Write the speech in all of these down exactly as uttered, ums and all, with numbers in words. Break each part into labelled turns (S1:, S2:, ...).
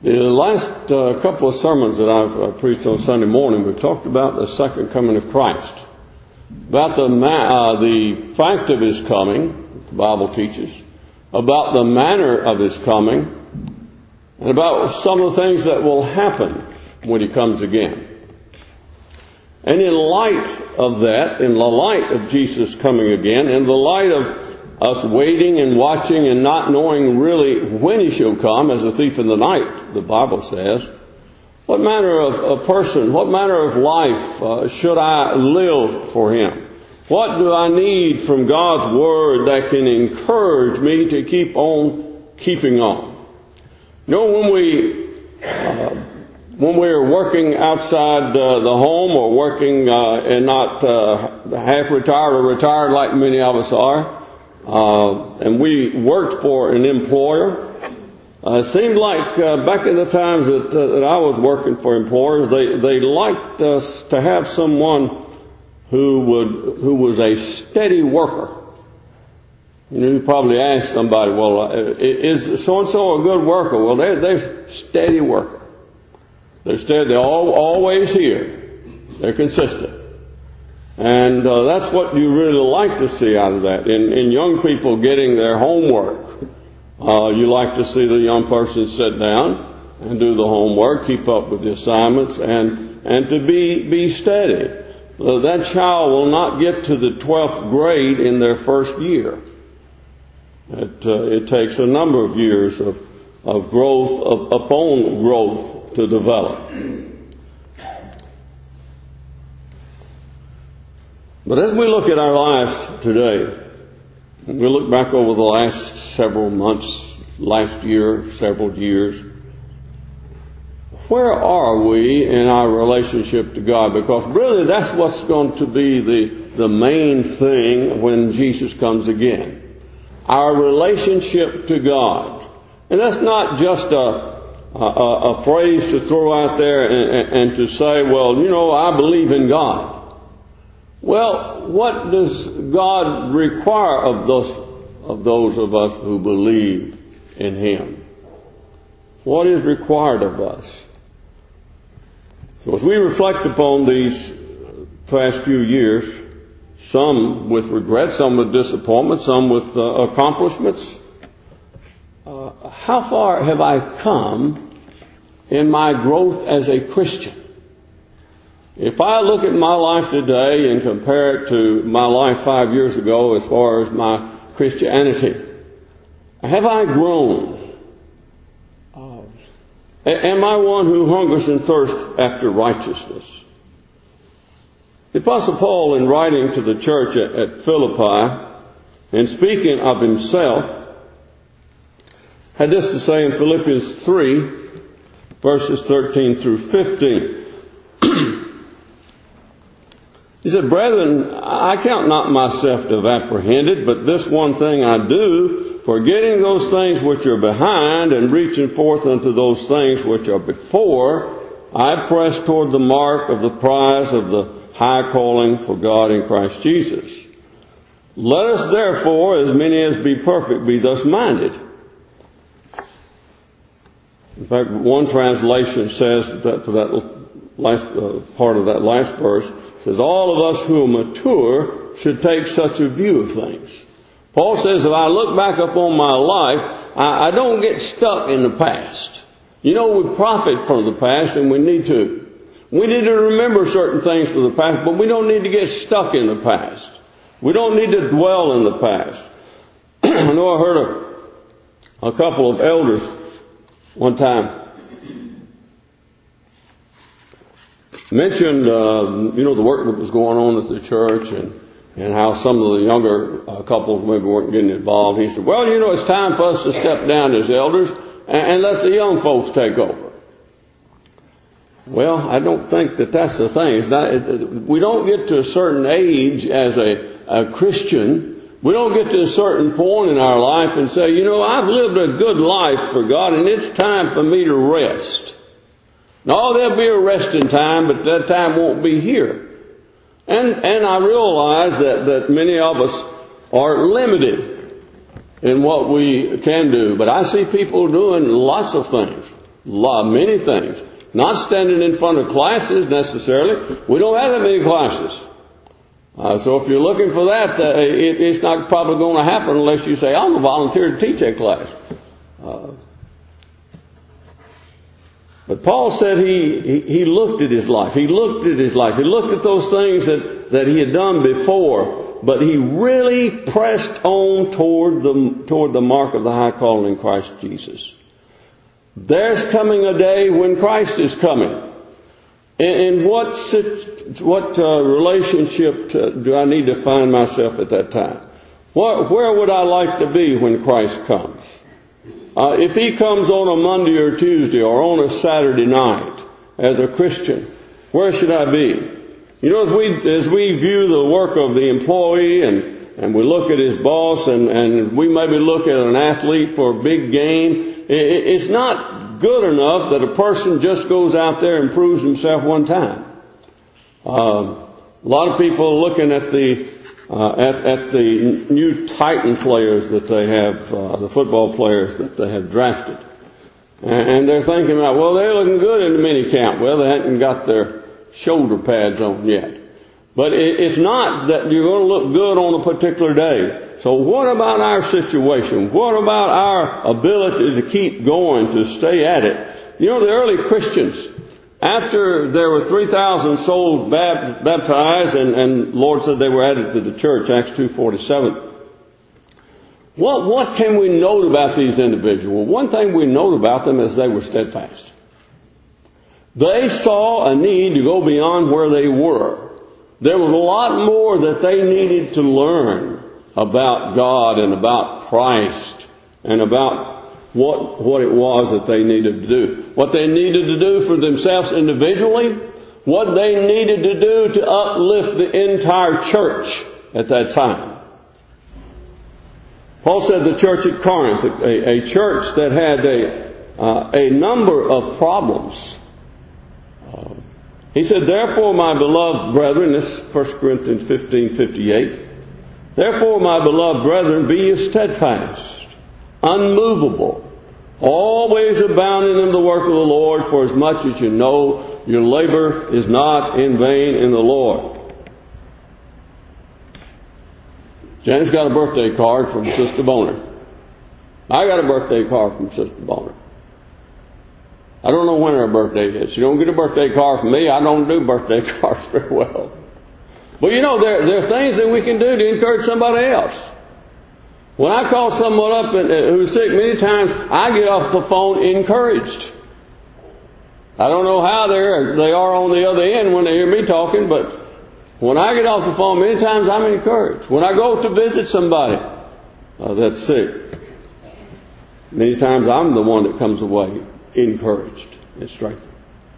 S1: The last uh, couple of sermons that I've uh, preached on Sunday morning, we've talked about the second coming of Christ, about the ma- uh, the fact of His coming, the Bible teaches, about the manner of His coming, and about some of the things that will happen when He comes again. And in light of that, in the light of Jesus coming again, in the light of us waiting and watching and not knowing really when He shall come, as a thief in the night, the Bible says, what manner of a person, what manner of life uh, should I live for Him? What do I need from God's Word that can encourage me to keep on keeping on? You know, when we uh, when we're working outside uh, the home, or working uh, and not uh, half retired or retired like many of us are, Uh, and we worked for an employer. Uh, it seemed like uh, back in the times that, uh, that I was working for employers, they, they liked us to have someone who would who was a steady worker. You know, you probably ask somebody, well, uh, is so-and-so a good worker? Well, they're, they're steady worker. They're steady. They're all, always here. They're consistent. And uh, that's what you really like to see out of that. In, in young people getting their homework, uh, you like to see the young person sit down and do the homework, keep up with the assignments, and, and to be, be steady. Uh, that child will not get to the twelfth grade in their first year. It, uh, it takes a number of years of, of growth, of, upon growth to develop. But as we look at our lives today, we look back over the last several months, last year, several years, where are we in our relationship to God? Because really that's what's going to be the, the main thing when Jesus comes again. Our relationship to God. And that's not just a, a, a phrase to throw out there and, and, and to say, well, you know, I believe in God. Well, what does God require of those of those of us who believe in Him? What is required of us? So as we reflect upon these past few years, some with regret, some with disappointment, some with uh, accomplishments, uh, how far have I come in my growth as a Christian? If I look at my life today and compare it to my life five years ago as far as my Christianity, have I grown? Uh, am I one who hungers and thirsts after righteousness? The Apostle Paul, in writing to the church at, at Philippi, and speaking of himself, had this to say in Philippians three, verses thirteen through fifteen. He said, "Brethren, I count not myself to have apprehended, but this one thing I do, forgetting those things which are behind and reaching forth unto those things which are before, I press toward the mark of the prize of the high calling for God in Christ Jesus. Let us therefore, as many as be perfect, be thus minded." In fact, one translation says that for that last uh, part of that last verse, says, all of us who are mature should take such a view of things. Paul says, if I look back upon my life, I, I don't get stuck in the past. You know, we profit from the past, and we need to. We need to remember certain things from the past, but we don't need to get stuck in the past. We don't need to dwell in the past. I know I heard a, a couple of elders one time mentioned, uh, you know, the work that was going on at the church, and, and how some of the younger uh, couples maybe weren't getting involved. He said, well, you know, it's time for us to step down as elders and, and let the young folks take over. Well, I don't think that that's the thing. It's not, it, we don't get to a certain age as a, a Christian. We don't get to a certain point in our life and say, you know, I've lived a good life for God, and it's time for me to rest. No, there'll be a resting time, but that time won't be here. And and I realize that, that many of us are limited in what we can do. But I see people doing lots of things. lot, many things. Not standing in front of classes necessarily. We don't have that many classes. Uh, so if you're looking for that, uh, it, it's not probably going to happen unless you say, I'm a volunteer to teach that class. Uh, but Paul said he, he, he looked at his life. He looked at his life. He looked at those things that, that he had done before. But he really pressed on toward the, toward the mark of the high calling in Christ Jesus. There's coming a day when Christ is coming. And what what uh, relationship to, do I need to find myself at that time? What, where would I like to be when Christ comes? Uh, if He comes on a Monday or Tuesday or on a Saturday night as a Christian, where should I be? You know, as we as we view the work of the employee and and we look at his boss and, and we maybe look at an athlete for a big game, it's not good enough that a person just goes out there and proves himself one time. Um, a lot of people are looking at the uh, at, at the new Titan players that they have, uh, the football players that they have drafted, and they're thinking about, well, they're looking good in the mini camp. Well, they haven't got their shoulder pads on yet. But it's not that you're going to look good on a particular day. So what about our situation? What about our ability to keep going, to stay at it? You know, the early Christians, after there were three thousand souls baptized, and, and the Lord said they were added to the church, Acts two forty-seven. What, what can we note about these individuals? One thing we note about them is they were steadfast. They saw a need to go beyond where they were. There was a lot more that they needed to learn about God and about Christ and about what, what it was that they needed to do. What they needed to do for themselves individually, what they needed to do to uplift the entire church at that time. Paul said the church at Corinth, a, a church that had a, uh, a number of problems. Uh, He said, therefore, my beloved brethren, this is First Corinthians fifteen fifty-eight, therefore, my beloved brethren, be ye steadfast, unmovable, always abounding in the work of the Lord, for as much as you know your labor is not in vain in the Lord. Janet's got a birthday card from Sister Boner. I got a birthday card from Sister Boner. I don't know when her birthday is. You don't get a birthday card from me. I don't do birthday cards very well. But you know, there, there are things that we can do to encourage somebody else. When I call someone up and, uh, who's sick, many times I get off the phone encouraged. I don't know how they're, they are on the other end when they hear me talking, but when I get off the phone, many times I'm encouraged. When I go to visit somebody uh, that's sick, many times I'm the one that comes away encouraged and strengthened.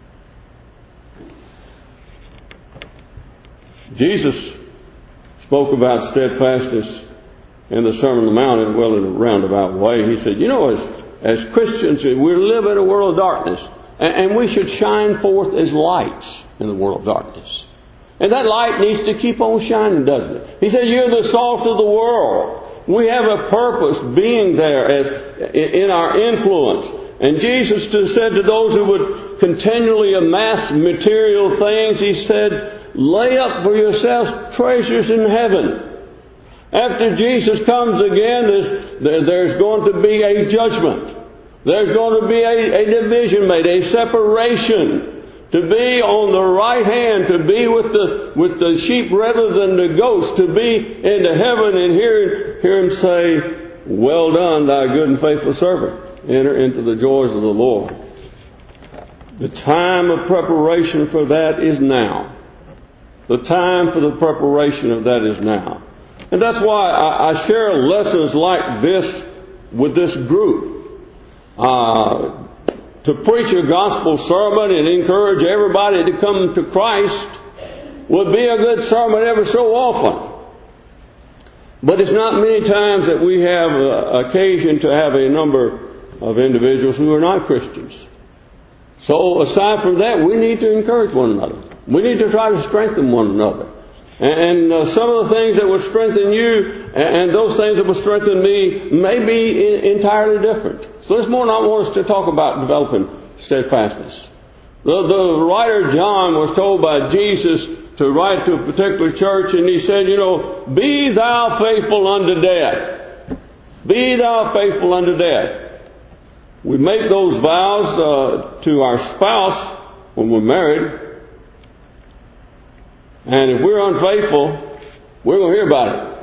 S1: Jesus spoke about steadfastness in the Sermon on the Mount, well, in a roundabout way. He said, you know, as, as Christians, we live in a world of darkness, and, and we should shine forth as lights in the world of darkness. And that light needs to keep on shining, doesn't it? He said, you're the salt of the world. We have a purpose being there as in our influence. And Jesus said to those who would continually amass material things, He said, lay up for yourselves treasures in heaven. After Jesus comes again, there's, there, there's going to be a judgment. There's going to be a, a division made, a separation. To be on the right hand, to be with the with the sheep rather than the goats, to be into heaven and hear, hear Him say, well done, thy good and faithful servant. Enter into the joys of the Lord. The time of preparation for that is now. The time for the preparation of that is now. And that's why I, I share lessons like this with this group. Uh, to preach a gospel sermon and encourage everybody to come to Christ would be a good sermon ever so often. But it's not many times that we have uh, occasion to have a number of individuals who are not Christians. So aside from that, we need to encourage one another. We need to try to strengthen one another. And, and uh, some of the things that will strengthen you and, and those things that will strengthen me may be in, entirely different. So this morning I want us to talk about developing steadfastness. The, the writer John was told by Jesus to write to a particular church, and he said, you know, be thou faithful unto death. Be thou faithful unto death. We make those vows uh, to our spouse when we're married, and if we're unfaithful, we're going to hear about it.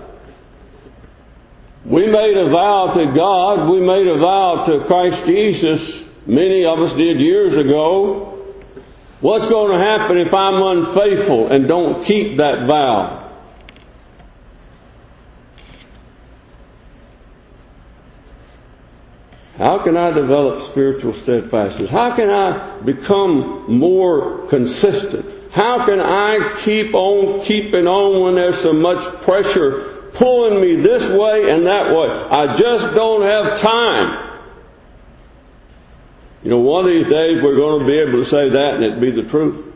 S1: We made a vow to God, we made a vow to Christ Jesus, many of us did years ago. What's going to happen if I'm unfaithful and don't keep that vow? How can I develop spiritual steadfastness? How can I become more consistent? How can I keep on keeping on when there's so much pressure pulling me this way and that way? I just don't have time. You know, one of these days we're going to be able to say that and it'd be the truth.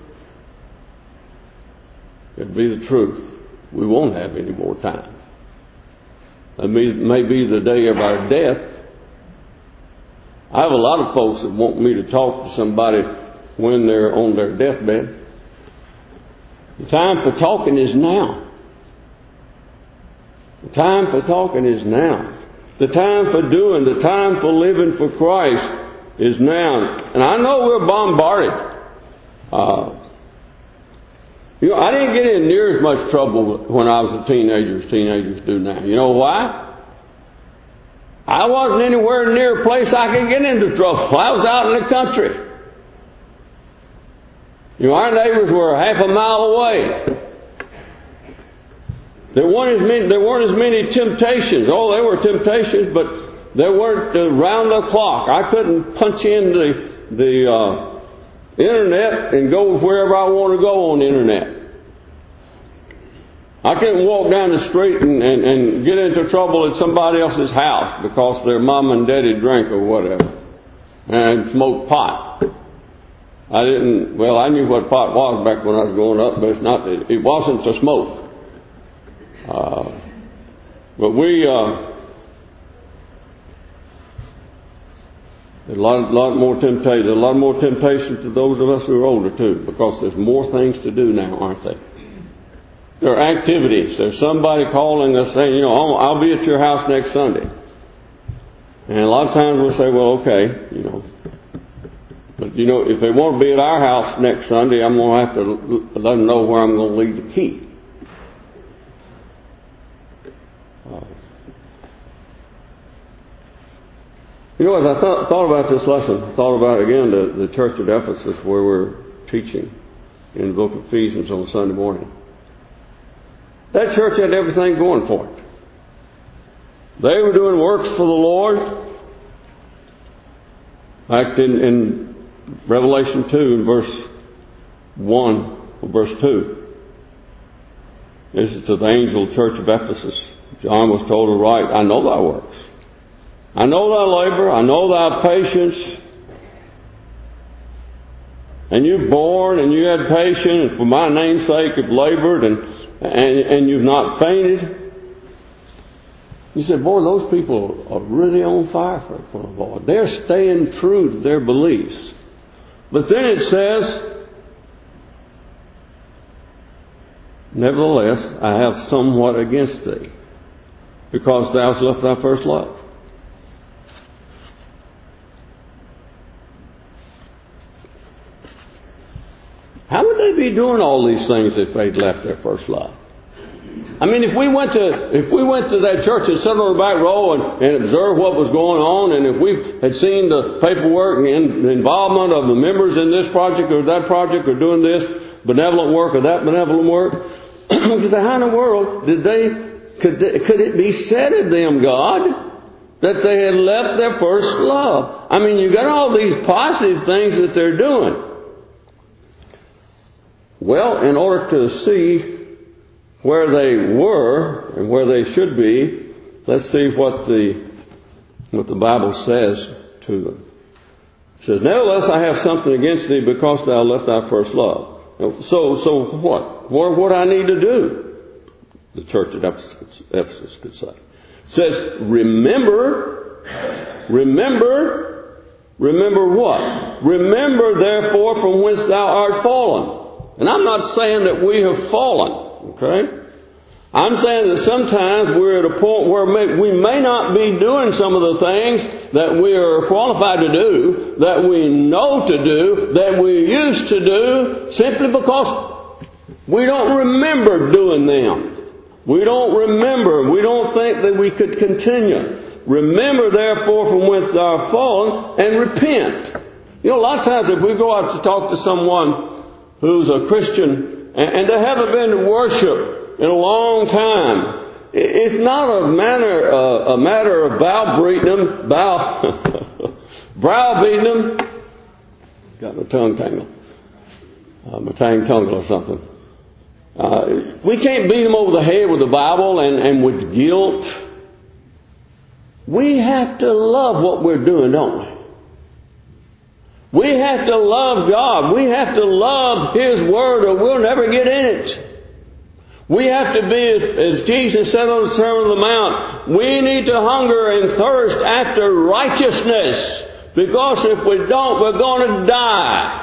S1: It'd be the truth. We won't have any more time. That may be the day of our death. I have a lot of folks that want me to talk to somebody when they're on their deathbed. The time for talking is now. The time for talking is now. The time for doing, the time for living for Christ is now. And I know we're bombarded. Uh, you know, I didn't get in near as much trouble when I was a teenager as teenagers do now. You know why? I wasn't anywhere near a place I could get into trouble. I was out in the country. You know, our neighbors were half a mile away. There weren't as many, there weren't as many temptations. Oh, there were temptations, but there weren't around the clock. I couldn't punch in the the uh, internet and go wherever I want to go on the internet. I couldn't walk down the street and, and, and get into trouble at somebody else's house because their mom and daddy drank or whatever and smoked pot. I didn't. Well, I knew what pot was back when I was growing up, but it's not. It, it wasn't to smoke. Uh, but we. Uh, There's a lot, lot more temptation. A lot more temptation to those of us who are older too, because there's more things to do now, aren't there? There are activities. There's somebody calling us saying, you know, I'll, I'll be at your house next Sunday. And a lot of times we'll say, well, okay, you know. But, you know, if they want to be at our house next Sunday, I'm going to have to let them know where I'm going to leave the key. Uh, You know, as I th- thought about this lesson, thought about again the, the church at Ephesus where we're teaching in the book of Ephesians on Sunday morning. That church had everything going for it. They were doing works for the Lord. Back in, in Revelation two, in verse one, or verse two. This is to the angel church of Ephesus. John was told to write, I know thy works. I know thy labor, I know thy patience, and you've borne and you had patience, and for my name's sake have labored, and, and, and you've not fainted. You said, boy, those people are really on fire for, for the Lord. They're staying true to their beliefs. But then it says, nevertheless, I have somewhat against thee, because thou hast left thy first love. How would they be doing all these things if they'd left their first love? I mean, if we went to if we went to that church and sat on the back row and, and observed what was going on, and if we had seen the paperwork and the involvement of the members in this project or that project or doing this benevolent work or that benevolent work, how in the world did they could they, could it be said of them, God, that they had left their first love? I mean, you got all these positive things that they're doing. Well, in order to see where they were and where they should be, let's see what the what the Bible says to them. It says, nevertheless, I have something against thee because thou left thy first love. So, so what? What what I need to do? The church at Ephesus, Ephesus could say. It says, remember, remember, remember what? Remember therefore from whence thou art fallen. And I'm not saying that we have fallen, okay? I'm saying that sometimes we're at a point where we may not be doing some of the things that we are qualified to do, that we know to do, that we used to do, simply because we don't remember doing them. We don't remember. We don't think that we could continue. Remember therefore from whence thou art fallen, and repent. You know, a lot of times if we go out to talk to someone who's a Christian and they haven't been to worship in a long time, it's not a matter, uh, a matter of bow beating them, bow, browbeating them. Got my tongue tangled, uh, my tongue tangled or something. Uh, we can't beat them over the head with the Bible and, and with guilt. We have to love what we're doing, don't we? We have to love God. We have to love His Word, or we'll never get in it. We have to be, as Jesus said on the Sermon on the Mount, we need to hunger and thirst after righteousness, because if we don't, we're going to die.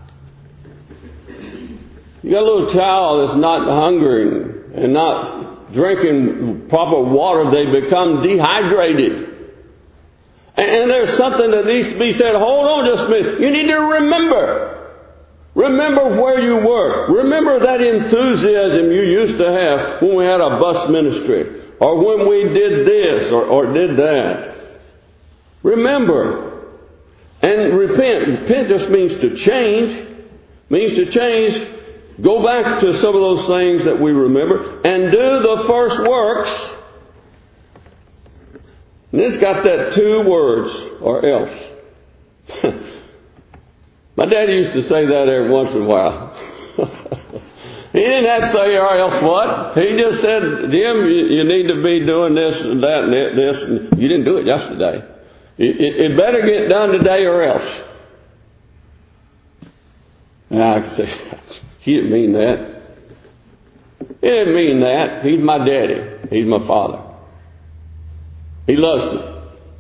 S1: You got a little child that's not hungering and not drinking proper water, they become dehydrated. And there's something that needs to be said. Hold on just a minute. You need to remember. Remember where you were. Remember that enthusiasm you used to have when we had a bus ministry, or when we did this or, or did that. Remember. And repent. Repent just means to change. Means to change. Go back to some of those things that we remember and do the first works. And it's got that two words, or else. My dad used to say that every once in a while. He didn't have to say, or else what? He just said, Jim, you, you need to be doing this and that and this. And you didn't do it yesterday. It, it, it better get done today or else. And I could say, he didn't mean that. He didn't mean that. He's my daddy. He's my father. He loves me.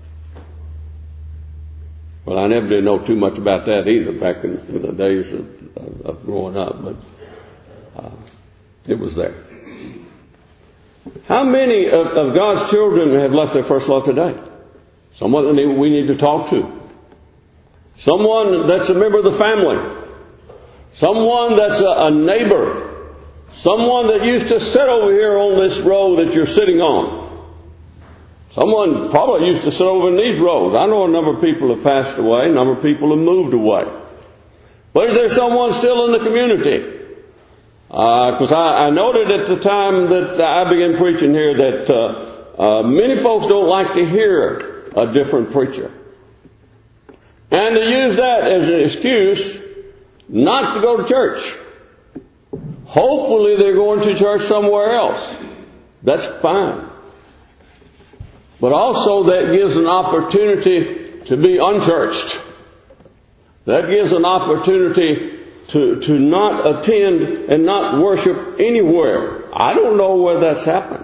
S1: Well, I never did know too much about that either back in, in the days of, of, of growing up, but uh, it was there. How many of, of God's children have left their first love today? Someone that we need to talk to. Someone that's a member of the family. Someone that's a, a neighbor. Someone that used to sit over here on this row that you're sitting on. Someone probably used to sit over in these rows. I know a number of people have passed away. A number of people have moved away. But is there someone still in the community? Because uh, I, I noted at the time that I began preaching here that uh, uh, many folks don't like to hear a different preacher. And to use that as an excuse not to go to church. Hopefully they're going to church somewhere else. That's fine. But also that gives an opportunity to be unchurched. That gives an opportunity to, to not attend and not worship anywhere. I don't know where that's happened.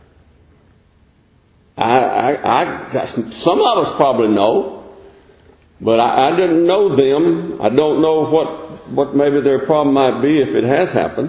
S1: I, I, I some of us probably know, but I, I didn't know them. I don't know what, what maybe their problem might be if it has happened.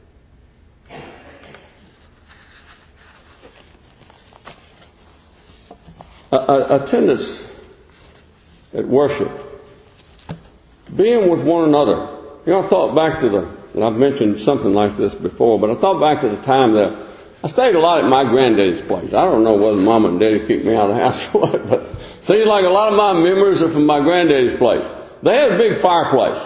S1: Uh, attendance at worship, being with one another. You know, I thought back to the, and I've mentioned something like this before, but I thought back to the time that I stayed a lot at my granddaddy's place. I don't know whether Mom and Daddy kicked me out of the house or what, but it seems like a lot of my memories are from my granddaddy's place. They had a big fireplace.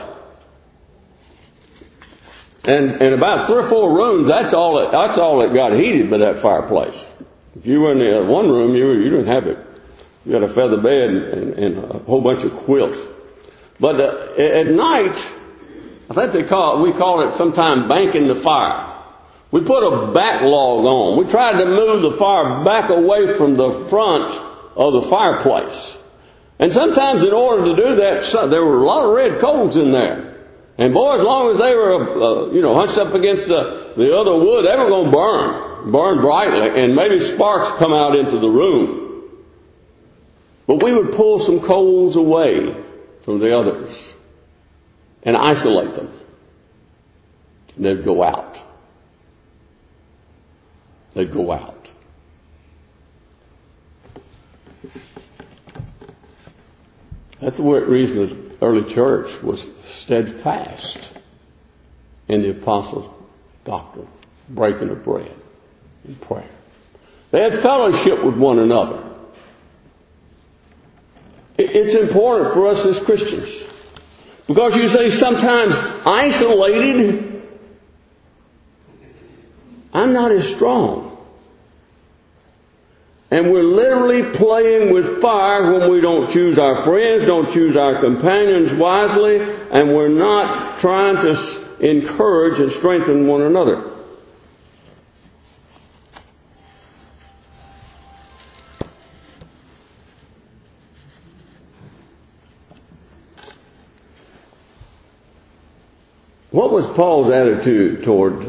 S1: And, and about three or four rooms, that's all it, that's all it got heated by that fireplace. If you were in the one room, you, you didn't have it. You had a feather bed and, and, and a whole bunch of quilts. But uh, at night, I think they call it, we call it sometime banking the fire. We put a backlog on. We tried to move the fire back away from the front of the fireplace. And sometimes in order to do that, there were a lot of red coals in there. And boy, as long as they were, uh, you know, hunched up against the, the other wood, they were going to burn, burn brightly, and maybe sparks come out into the room. But we would pull some coals away from the others and isolate them. And they'd go out. They'd go out. That's the reason the early church was steadfast in the apostles' doctrine, breaking of bread and prayer. They had fellowship with one another. It's important for us as Christians. Because you say sometimes isolated, I'm not as strong. And we're literally playing with fire when we don't choose our friends, don't choose our companions wisely, and we're not trying to encourage and strengthen one another. What was Paul's attitude toward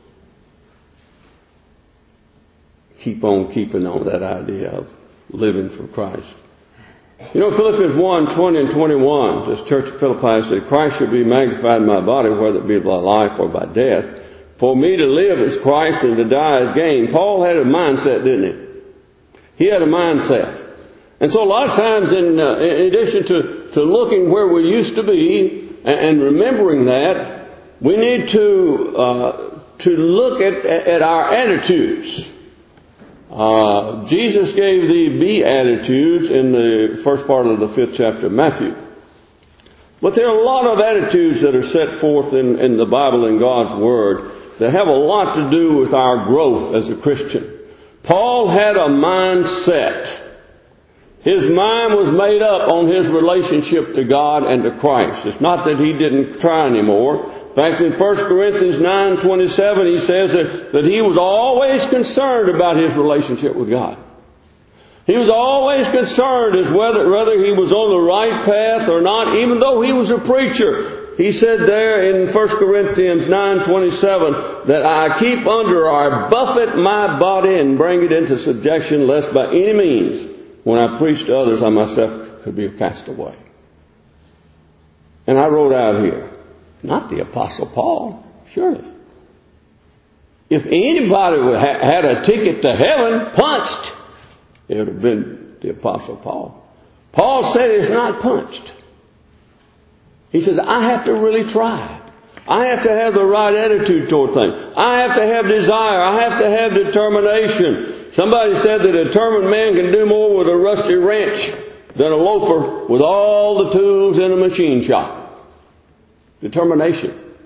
S1: keep on keeping on, that idea of living for Christ? You know, Philippians one, twenty and twenty-one, this church of Philippi said, Christ should be magnified in my body, whether it be by life or by death. For me to live is Christ and to die is gain. Paul had a mindset, didn't he? He had a mindset. And so a lot of times, in, uh, in addition to, to looking where we used to be and, and remembering that, we need to uh, to look at, at our attitudes. Uh, Jesus gave the Beatitudes in the first part of the fifth chapter of Matthew. But there are a lot of attitudes that are set forth in, in the Bible and God's Word that have a lot to do with our growth as a Christian. Paul had a mindset. His mind was made up on his relationship to God and to Christ. It's not that he didn't try anymore. In fact, in First Corinthians nine twenty-seven, he says that, that he was always concerned about his relationship with God. He was always concerned as whether, whether he was on the right path or not, even though he was a preacher. He said there in First Corinthians nine twenty-seven that I keep under or I buffet my body and bring it into subjection, lest by any means, when I preach to others, I myself could be cast away. And I wrote out here, not the Apostle Paul, surely. If anybody had a ticket to heaven punched, it would have been the Apostle Paul. Paul said it's not punched. He said, I have to really try. I have to have the right attitude toward things. I have to have desire. I have to have determination. Somebody said that a determined man can do more with a rusty wrench than a loafer with all the tools in a machine shop. Determination.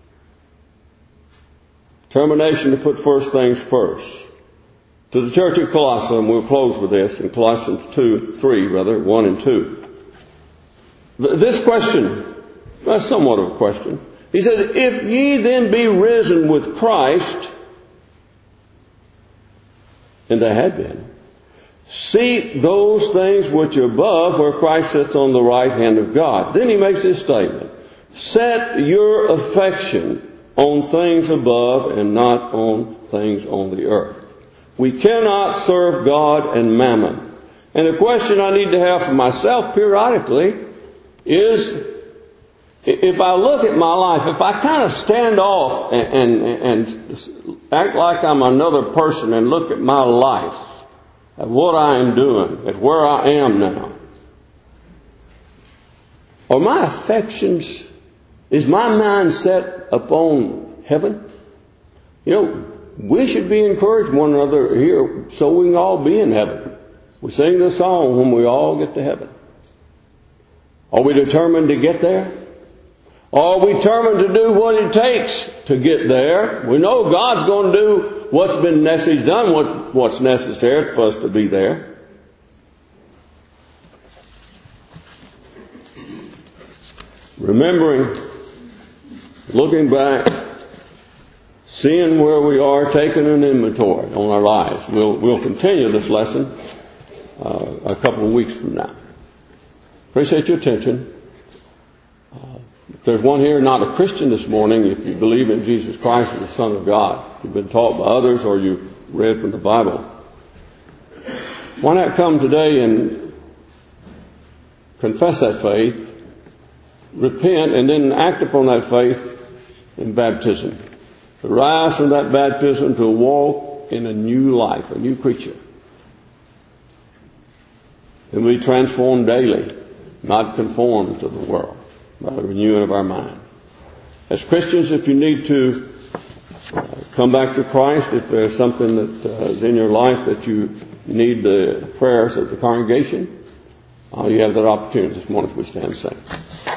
S1: Determination to put first things first. To the church at Colossae, and we'll close with this, in Colossians two, three, rather, one and two. This question, that's somewhat of a question. He says, if ye then be risen with Christ, and they had been, seek those things which are above, where Christ sits on the right hand of God. Then he makes this statement. Set your affection on things above and not on things on the earth. We cannot serve God and mammon. And the question I need to have for myself periodically is, if I look at my life, if I kind of stand off and, and, and act like I'm another person and look at my life, at what I am doing, at where I am now, are my affections, is my mind set upon heaven? You know, we should be encouraging one another here so we can all be in heaven. We sing the song when we all get to heaven. Are we determined to get there? Are we determined to do what it takes to get there? We know God's going to do what's been necessary. He's done what, what's necessary for us to be there. Remembering, looking back, seeing where we are, taking an inventory on our lives. We'll, we'll continue this lesson uh, a couple of weeks from now. Appreciate your attention. Uh, if there's one here not a Christian this morning, if you believe in Jesus Christ as the Son of God, if you've been taught by others or you've read from the Bible, why not come today and confess that faith repent and then act upon that faith in baptism. To rise from that baptism to walk in a new life, a new creature. And we transform daily, not conform to the world, by the renewing of our mind. As Christians, if you need to uh, come back to Christ, if there's something that uh, is in your life that you need the prayers of the congregation, uh, you have that opportunity this morning as we stand and sing.